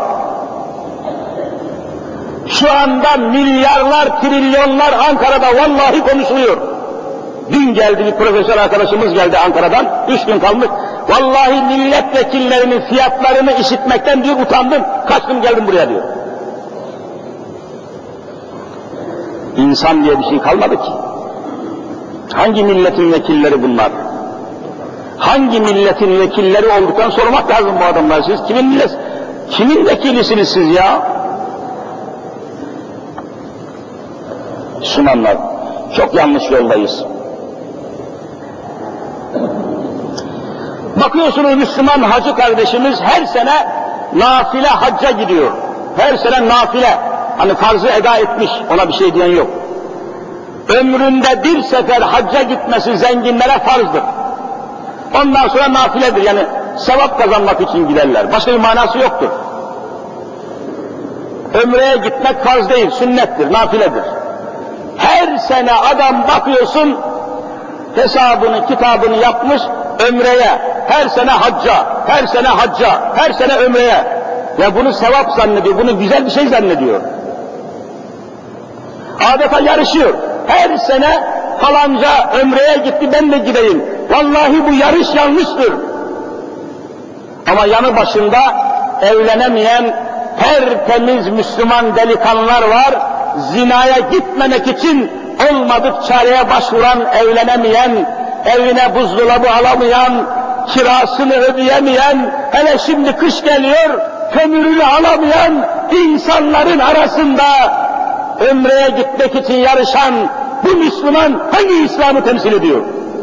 Şu anda milyarlar, trilyonlar Ankara'da vallahi konuşuluyor. Dün geldi bir profesör arkadaşımız geldi Ankara'dan, 3 gün kalmış. Vallahi milletvekillerinin fiyatlarını işitmekten diyor utandım, kaçtım geldim buraya diyor. İnsan diye bir şey kalmadı ki. Hangi milletin vekilleri bunlar? Hangi milletin vekilleri olduktan sormak lazım bu adamlar. Siz kimin vekilisiniz siz ya? Müslümanlar, çok yanlış yoldayız. Bakıyorsunuz Müslüman hacı kardeşimiz her sene nafile hacca gidiyor. Her sene nafile. Hani farzı eda etmiş, ona bir şey diyen yok. Ömründe bir sefer hacca gitmesi zenginlere farzdır. Ondan sonra nafiledir, yani sevap kazanmak için giderler. Başka bir manası yoktur. Ömreye gitmek farz değil, sünnettir, nafiledir. Her sene adam bakıyorsun, hesabını, kitabını yapmış, ömreye, her sene hacca, her sene hacca, her sene ömreye. Ya bunu sevap zannediyor, bunu güzel bir şey zannediyor. Adeta yarışıyor. Her sene falanca ömreye gitti, ben de gideyim. Vallahi bu yarış yanlıştır. Ama yanı başında evlenemeyen tertemiz Müslüman delikanlılar var. Zinaya gitmemek için olmadık çareye başvuran, evlenemeyen, evine buzdolabı alamayan, kirasını ödeyemeyen, hele şimdi kış geliyor, kömürünü alamayan insanların arasında ömreye gitmek için yarışan bu Müslüman hangi İslam'ı temsil ediyor?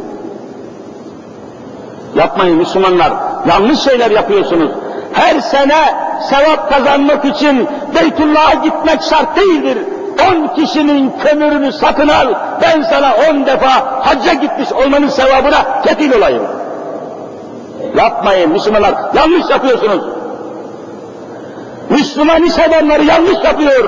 Yapmayın Müslümanlar, yanlış şeyler yapıyorsunuz. Her sene sevap kazanmak için Beytullah'a gitmek şart değildir. 10 kişinin kömürünü satın al, ben sana 10 defa hacca gitmiş olmanın sevabına kefil olayım. Yapmayın Müslümanlar, yanlış yapıyorsunuz. Müslüman iş adamları yanlış yapıyor.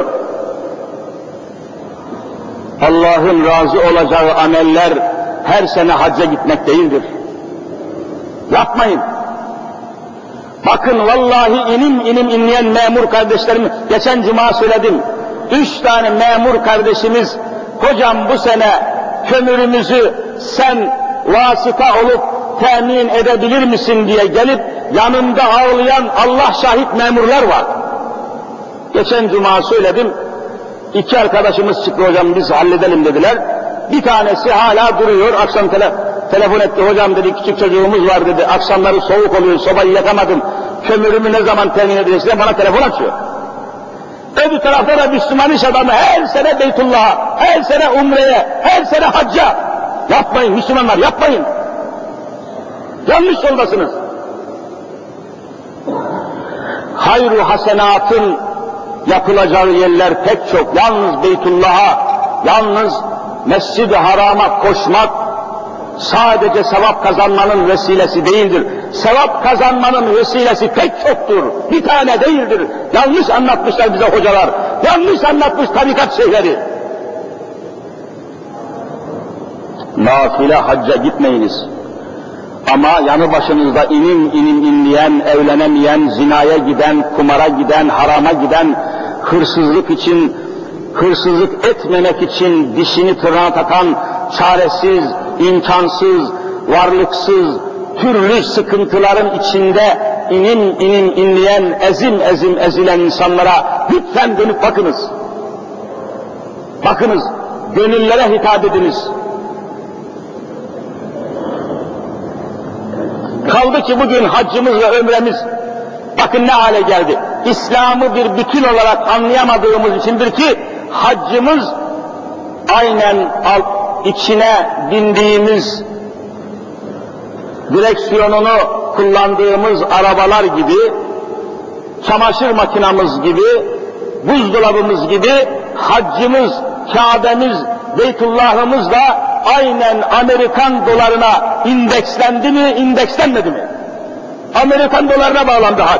Allah'ın razı olacağı ameller her sene hacca gitmek değildir. Yapmayın. Bakın vallahi inim inim inleyen memur kardeşlerimi geçen cuma söyledim. 3 tane memur kardeşimiz, hocam bu sene kömürümüzü sen vasıta olup temin edebilir misin diye gelip yanımda ağlayan Allah şahit memurlar var. Geçen cuma söyledim. 2 arkadaşımız çıktı, hocam biz halledelim dediler. Bir tanesi hala duruyor, akşam telefon etti, hocam dedi küçük çocuğumuz var dedi, akşamları soğuk oluyor, sobayı yakamadım, kömürümü ne zaman temin edeceksin, bana telefon açıyor. Öbür tarafta da Müslüman iş adamı her sene Beytullah'a, her sene Umre'ye, her sene hacca. Yapmayın Müslümanlar, yapmayın. Yanlış yoldasınız. Hayru hasenatın yapılacağı yerler pek çok. Yalnız Beytullah'a, yalnız Mescid-i Haram'a koşmak sadece sevap kazanmanın vesilesi değildir. Sevap kazanmanın vesilesi pek çoktur. Bir tane değildir. Yanlış anlatmışlar bize hocalar. Yanlış anlatmış tarikat şeyhleri. Nafile hacca gitmeyiniz. Ama yanı başınızda inim inim inleyen, evlenemeyen, zinaya giden, kumara giden, harama giden, hırsızlık için, hırsızlık etmemek için dişini tırnağa takan, çaresiz, imkansız, varlıksız, türlü sıkıntıların içinde inim inim inleyen, ezim ezim ezilen insanlara lütfen dönüp bakınız. Bakınız, gönüllere hitap ediniz. Kaldı ki bugün haccımız ve ömremiz bakın ne hale geldi. İslam'ı bir bütün olarak anlayamadığımız içindir ki haccımız aynen içine bindiğimiz, direksiyonunu kullandığımız arabalar gibi, çamaşır makinamız gibi, buzdolabımız gibi haccımız, Kabe'miz, Beytullah'ımız da aynen Amerikan dolarına indekslendi mi, indekslenmedi mi? Amerikan dolarına bağlandı hac.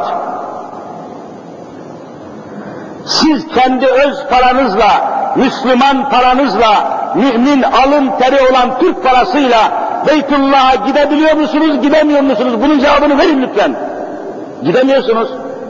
Siz kendi öz paranızla, Müslüman paranızla, mümin alın teri olan Türk parasıyla Beytullah'a gidebiliyor musunuz, gidemiyor musunuz? Bunun cevabını verin lütfen. Gidemiyorsunuz.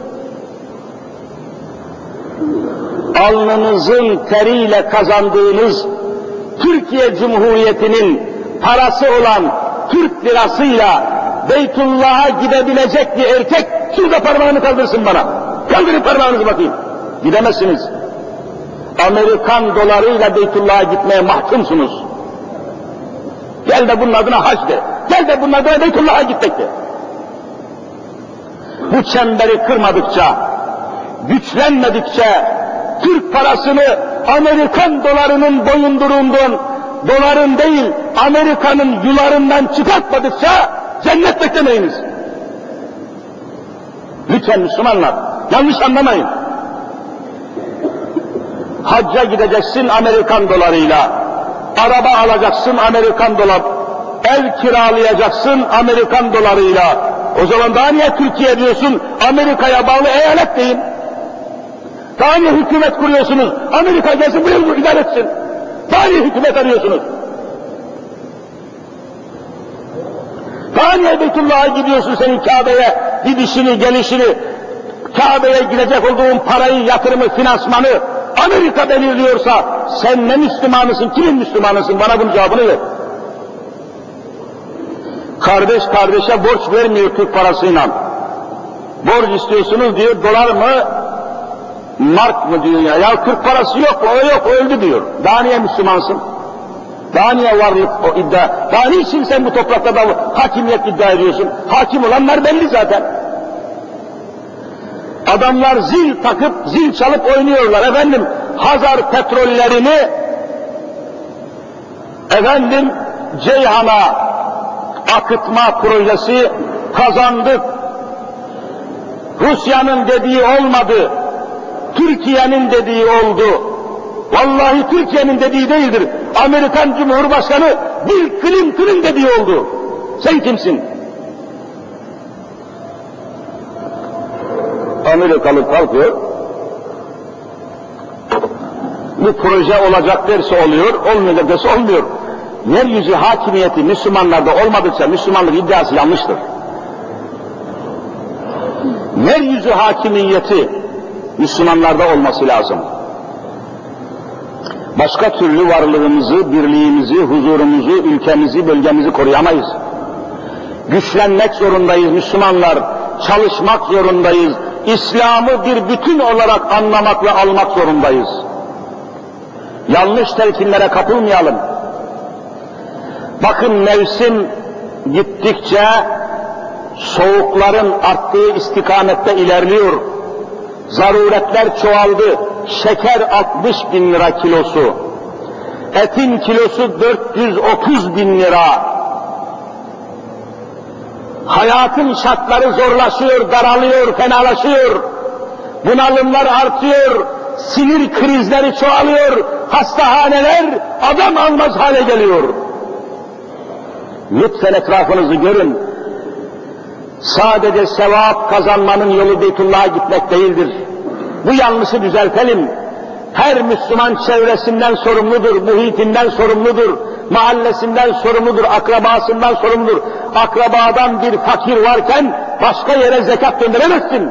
Alnınızın teriyle kazandığınız Türkiye Cumhuriyeti'nin parası olan Türk lirasıyla Beytullah'a gidebilecek bir erkek şurada parmağını kaldırsın bana. Kaldırın parmağınızı bakayım. Gidemezsiniz. Amerikan dolarıyla Beytullah'a gitmeye mahkumsunuz. Gel de bunun adına hac de. Gel de bunun adına Beytullah'a gitmek de. Bu çemberi kırmadıkça, güçlenmedikçe, Türk parasını Amerikan dolarının boyunduruğundan, doların değil Amerika'nın yularından çıkartmadıkça cennet beklemeyiniz. Lütfen Müslümanlar, yanlış anlamayın. Hacca gideceksin Amerikan dolarıyla, araba alacaksın Amerikan dolar, ev kiralayacaksın Amerikan dolarıyla. O zaman daha niye Türkiye diyorsun, Amerika'ya bağlı eyalet deyin. Daha niye hükümet kuruyorsunuz? Amerika gelsin buraya idare etsin. Daha niye hükümet arıyorsunuz? Daha niye Beytullah'a gidiyorsun senin Kabe'ye gidişini, gelişini, Kabe'ye gidecek olduğun parayı, yatırımı, finansmanı Amerika belirliyorsa sen ne Müslümanısın, kimin Müslümanısın? Bana bunun cevabını ver. Kardeş kardeşe borç vermiyor Türk parasıyla. Borç istiyorsunuz diyor, dolar mı, mark mı diyor ya. Ya Türk parası yok, o yok, o öldü diyor. Daha niye Müslümansın? Daha niye varlık o iddia? Daha niçin sen bu toprakta da hakimiyet iddia ediyorsun? Hakim olanlar belli zaten. Adamlar zil takıp, zil çalıp oynuyorlar. Efendim, Hazar petrollerini Efendim, Ceyhan'a akıtma projesi kazandık. Rusya'nın dediği olmadı, Türkiye'nin dediği oldu. Vallahi Türkiye'nin dediği değildir. Amerikan Cumhurbaşkanı Bill Clinton'ın dediği oldu. Sen kimsin? Amerikalı kalkıyor, bu proje olacak derse oluyor, olmayacak derse olmuyor. Yeryüzü hakimiyeti Müslümanlarda olmadıkça Müslümanlık iddiası yanlıştır. Yeryüzü hakimiyeti Müslümanlarda olması lazım. Başka türlü varlığımızı, birliğimizi, huzurumuzu, ülkemizi, bölgemizi koruyamayız. Güçlenmek zorundayız Müslümanlar, çalışmak zorundayız. İslam'ı bir bütün olarak anlamak ve almak zorundayız. Yanlış telkinlere kapılmayalım. Bakın mevsim gittikçe soğukların arttığı istikamette ilerliyor. Zaruretler çoğaldı. Şeker 60 bin lira kilosu. Etin kilosu 430 bin lira. Hayatın şartları zorlaşıyor, daralıyor, fenalaşıyor. Bunalımlar artıyor. Sinir krizleri çoğalıyor. Hastahaneler adam almaz hale geliyor. Lütfen etrafınızı görün. Sadece sevap kazanmanın yolu Beytullah'a gitmek değildir. Bu yanlışı düzeltelim. Her Müslüman çevresinden sorumludur, muhitinden sorumludur, mahallesinden sorumludur, akrabasından sorumludur. Akrabadan bir fakir varken başka yere zekat gönderemezsin.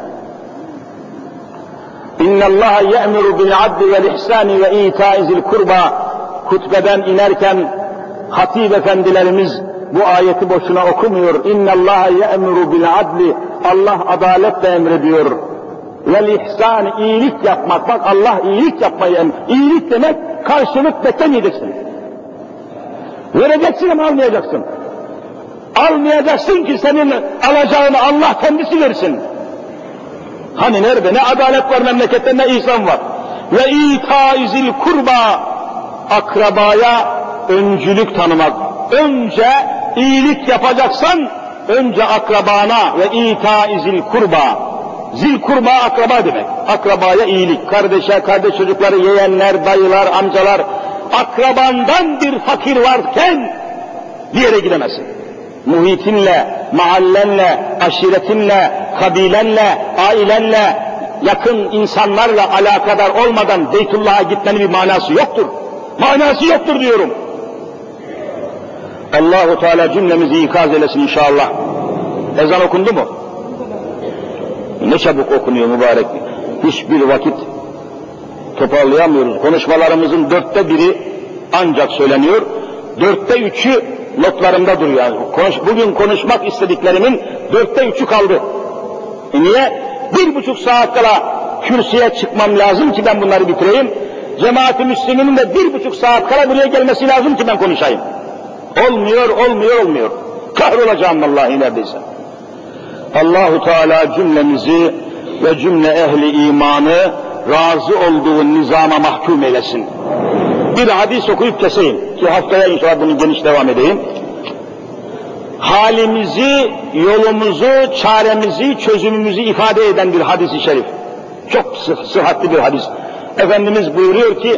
İnna Allah ye'muru bil adli vel ihsani ve ita'i zil kurba. Hutbeden inerken hatip efendilerimiz bu ayeti boşuna okumuyor. İnna Allah ye'muru bil adli. Allah adaletle emrediyor. Vel ihsan, iyilik yapmak. Bak Allah iyilik yapmayı emrediyor. İyilik demek karşılık beklemeyeceksin. Vereceksin ama almayacaksın. Almayacaksın ki senin alacağını Allah kendisi versin. Hani nerede? Ne adalet var memlekette, ne ihsan var. Ve itaizil kurba, akrabaya öncülük tanımak. Önce iyilik yapacaksan, önce akrabana ve itaizil kurba. Zil kurba akraba demek. Akrabaya iyilik. Kardeşe, kardeş çocukları, yeğenler, dayılar, amcalar. Akrabandan bir fakir varken bir yere gidemezsin. Muhitinle, mahallenle, aşiretinle, kabilenle, ailenle, yakın insanlarla alakadar olmadan Beytullah'a gitmenin bir manası yoktur. Manası yoktur diyorum. Allah-u Teala cümlemizi ikaz eylesin inşallah. Ezan okundu mu? Ne çabuk okunuyor mübarek. Hiçbir vakit toparlayamıyoruz. Konuşmalarımızın 1/4 ancak söyleniyor. 3/4 notlarımda duruyor. Yani bugün konuşmak istediklerimin 3/4 kaldı. Niye? 1,5 saat kala kürsüye çıkmam lazım ki ben bunları bitireyim. Cemaat-i Müslümin'in de 1,5 saat kala buraya gelmesi lazım ki ben konuşayım. Olmuyor. Kahrolacağım vallahi neredeyse. Allah-u Teala cümlemizi ve cümle ehli imanı razı olduğu nizama mahkum eylesin. Bir hadis okuyup keseyim ki haftaya inşallah bunu geniş devam edeyim. Halimizi, yolumuzu, çaremizi, çözümümüzü ifade eden bir hadis-i şerif. Çok sıhhatli bir hadis. Efendimiz buyuruyor ki,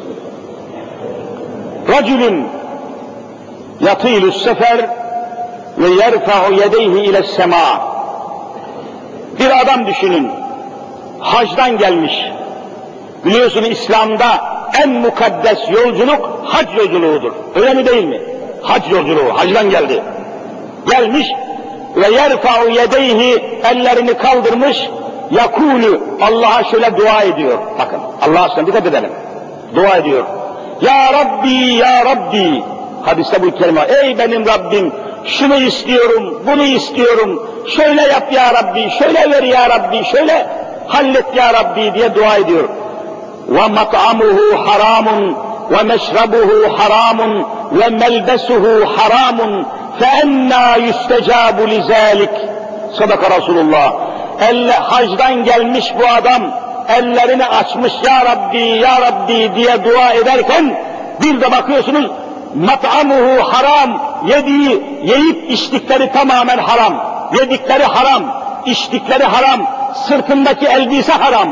Racülün yatîlü sefer ve yerfa'u yedeyhi ile sema. Bir adam düşünün, hacdan gelmiş. Biliyorsunuz İslam'da en mukaddes yolculuk hac yolculuğudur. Öyle mi değil mi? Hac yolculuğu, hacdan geldi. Gelmiş ve yerfa'u yedeyhi, ellerini kaldırmış, yakûlü, Allah'a şöyle dua ediyor. Bakın, Allah aşkına dikkat edelim. Dua ediyor. Ya Rabbi, Ya Rabbi. Hadiste bu kelime, ey benim Rabbim, şunu istiyorum, bunu istiyorum, şöyle yap ya Rabbi, şöyle ver ya Rabbi, şöyle hallet ya Rabbi diye dua ediyor. وَمَطْعَمُهُ حَرَامٌ وَمَشْرَبُهُ حَرَامٌ وَمَلْبَسُهُ حَرَامٌ فَاَنَّا يُسْتَجَابُ لِذَٰلِكِ. Sadaka Resulullah. Hacdan gelmiş bu adam, ellerini açmış ya Rabbi, Ya Rabbi diye dua ederken, bir de bakıyorsunuz mat'amuhu haram, yiyip içtikleri tamamen haram. Yedikleri haram, içtikleri haram, sırtındaki elbise haram.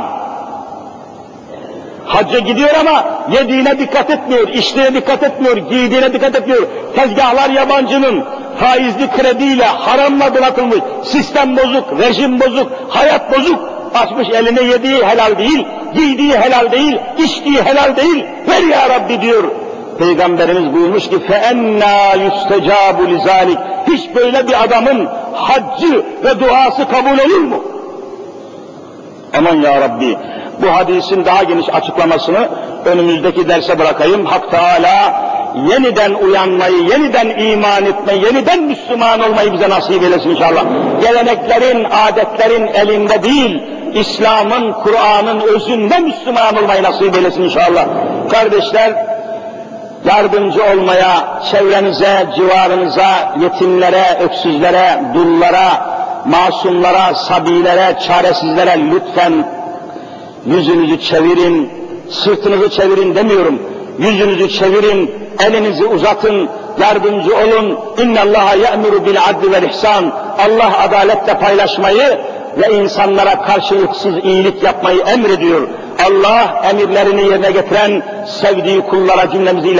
Hacca gidiyor ama yediğine dikkat etmiyor, içtiğine dikkat etmiyor, giydiğine dikkat etmiyor. Tezgahlar yabancının, faizli krediyle haramla donatılmış, sistem bozuk, rejim bozuk, hayat bozuk. Açmış eline, yediği helal değil, giydiği helal değil, içtiği helal değil. Ver ya Rabbi diyor. Peygamberimiz buyurmuş ki فَاَنَّا يُسْتَجَابُ لِذَٰلِكِ Hiç böyle bir adamın haccı ve duası kabul olur mu? Aman ya Rabbi, bu hadisin daha geniş açıklamasını önümüzdeki derse bırakayım. Hak Teâlâ yeniden uyanmayı, yeniden iman etmeyi, yeniden Müslüman olmayı bize nasip eylesin inşallah. Geleneklerin, adetlerin elinde değil, İslam'ın, Kur'an'ın özünde Müslüman olmayı nasip eylesin inşallah. Kardeşler, yardımcı olmaya, çevrenize, civarınıza, yetimlere, öksüzlere, dullara, masumlara, sabilere, çaresizlere lütfen yüzünüzü çevirin, sırtınızı çevirin demiyorum. Yüzünüzü çevirin, elinizi uzatın, yardımcı olun. İnne Allaha ya'muru bil adli vel ihsan. Allah adaletle paylaşmayı ve insanlara karşılıksız iyilik yapmayı emrediyor. Allah emirlerini yerine getiren sevdiği kullara cümlemizi